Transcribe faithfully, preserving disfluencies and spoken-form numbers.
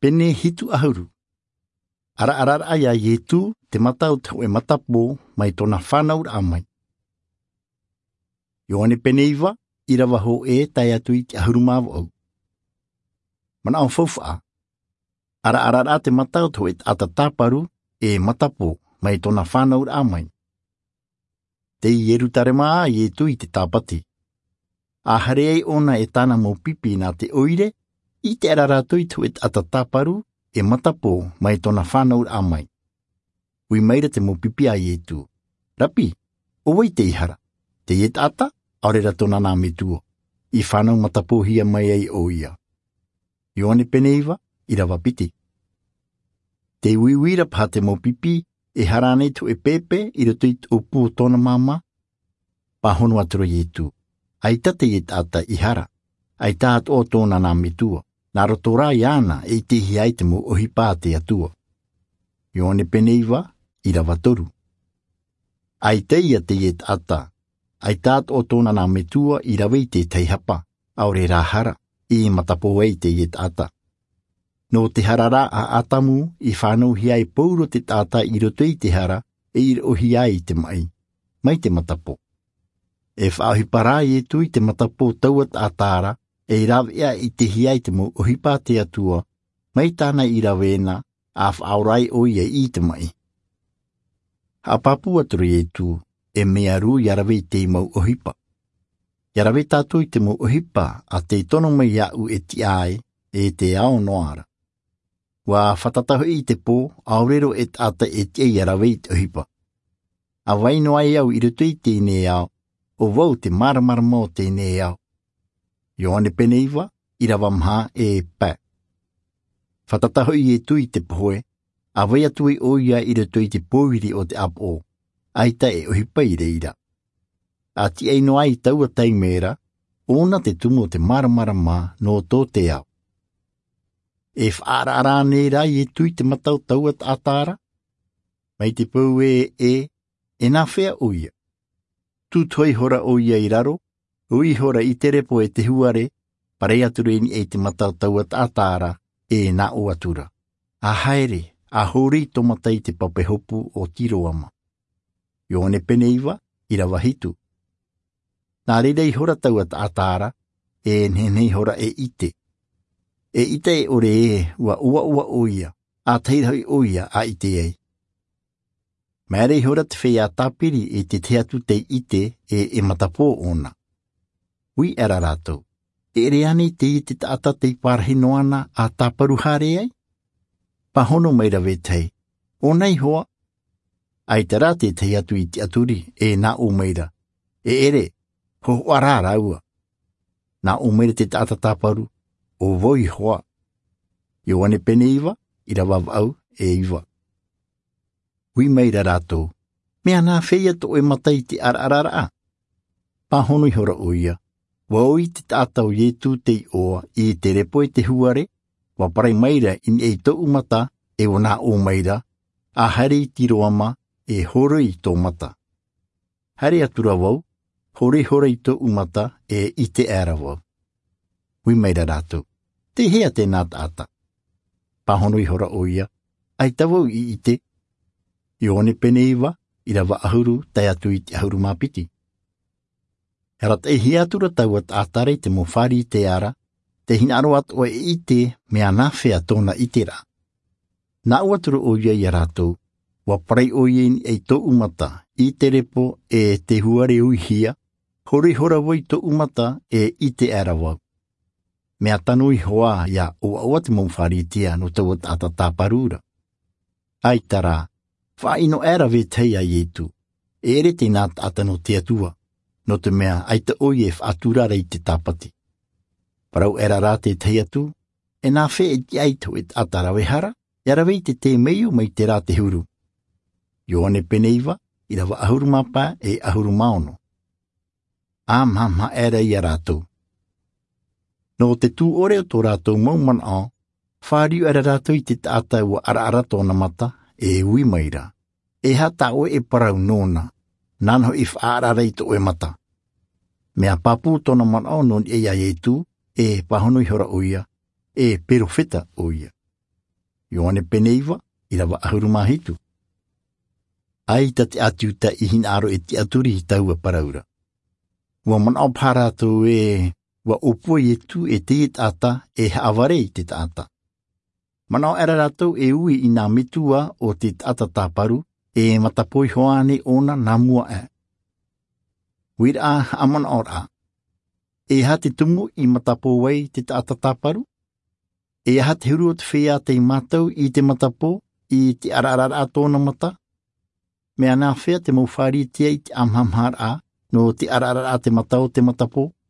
pene hitu ahuru. Ara ara aya yetu te matau tau e matapo mai tona whanau amai. Ioane pene iwa, ira waho e tai atu i te ahuru mawa au. Mana au fauwha. Ara ara te matau tau e ata taparu e matapo mai tona whanau amai. Te ieru tarema yetu i te tapati. A hare ei ona e tana mo pipi na te oire, i te ararato i tu e atataparu e matapo mai tona whanau amai. Ui meira te mo pipi a yetu. Rapi, o wai te ihara. Te iet ata, aurera tona nā metuo. I whanau matapo hia mai ei o ia. Ioane peneiva, i rawa piti. Te uiwira pa te mo pipi, e harane tu e pepe, i rato i upu tona mama. Pahono aturo yetu. Aita te iet ata i hara. Aita at o tona nā metua. Nā rotora i ana e te hiai te mo ohipa te atua. Ioane peneiva, i rawa toru. Aita ia te iet ata. Aita at o tona nā metua i rawa i te teihapa. Aure rā hara. I matapo ei te iet ata. No te harara a atamu i whanau hiai pauro te tata i roto i te hara e i o hiai te mai. Mai te matapo. E whaohipara i etu i te matapo tauat a tāra e i rawea i te hiai te mo ohipa te atua mai tāna i rawena a whaorai o ia i te mai. Ha papu aturu i etu e mea ru yarawe i te mau ohipa. Yarawe tātou i te mo ohipa a te tono mai au e ti ai e te ao noara. Wa whatatahu i te pō aurero et ata e te yarawe i te ohipa. A waino ai au i rutu i tēnei au o wau te maramara mō tēnei au. Ioane peneiva, i rawa mha e pā. Whatatahu i e tui te poe, a wai atui o ia i rutu i te pōwiri o te apo, aita e ohipa i reira. A ti eino ai taua taimera, ona te tumo te maramara mā no tō te au. E whaara nei rai e tui te matau taua tātara, mai te pau e e, e nā whea o ia. Tu toi hora o ia i raro, ui hora i te repo e te huare, parei atureni e te matau taua tātara e nā o atura. A haere, a hori tomatai te papehopu o tiroama. Ioane peneiva, i rawa hitu. Nā reirei hora taua tātara, e nenei hora e ite. E ite e ore e ua ua ua o ia, a teirahoi o ia a ite ei. Mērei hora te whea tāpiri e te teatu te ite e e matapo ona. Ui era rātou, e reane te ite ta ata te pārhinoana a tāparu hare ai? Pahono meira vetei, o nei hoa. Ai te rā te teatu i te aturi e nā o meira, e ere, ho ara raua. Nā o meira te tata tāparu, o voi hoa. Ioane peneiva, i rawa au e iwa. Ui meira rātou, mea nā whea to e matai te ararara. Pāhono i hora o ia, wau i te tātau ietu te oa i te repo e te huare, wa parai meira in e to umata e o nā o meira, a hare i tiroama e horo i tō mata. Hare atura wau, hore hore i tō umata e i te ara wau. Ui meira rātou, te hea te nā tāta. Pāhono i hora o ia, ai tawau i ite. Ioane peneiva, i rawa ahuru, tai atu i te ahuru māpiti. Herat e hiatura taua tātare te mo whari i te ara, te hinaro atu o e ite mea nā whea tōna itera. Nā uaturu o ia i rātou, wa parei o ia e tō umata i te repo e te huare ui hia, hori hora wai tō umata e i te ara wau. Mea tanu i hoa ia o aua te mo whari i tia no taua tāta tāparura. Ai tara, whaino era ve teia i etu, e ere te nā tāta no te atua, no te mea ai te oi e whaatura rei te tāpati. Parau era rā te te atu, e nā whe e ti aitu e atarawe hara, e arawei te te meiu mai te rā te huru. Ioane peneiva, i rawa ahuru mapa e ahuru maono. A mama era i a rātou. No te tū ore o tō rātou mauman au, whāriu era rātou i te tātai wa ara ara tōna mata, e ui maira. E hata o e parau nōna, nanho i whaararei to e mata. Mea papu tōna man au non e ia e tū, e pahono i hora o ia, e perofeta o ia. Ioane peneiva, i rawa ahuruma hitu. Ai ta te atu ta ihin aro e te aturi hi taua paraura. Ua man au parato e wa opua i tu e te it ata e haaware i te ata. Man au era rato e ui i nā mitua o te ata tāparu e matapoi hoane ona nā mua e. Wira a aman ora. E ha te tumu i matapo wai te ata tāparu. E ha te huru o te whea te matau i te matapo i te ararara a tōna mata. Mea nā whea te mawhari tia i te amhamhar a no te ararara a te matau te matapo.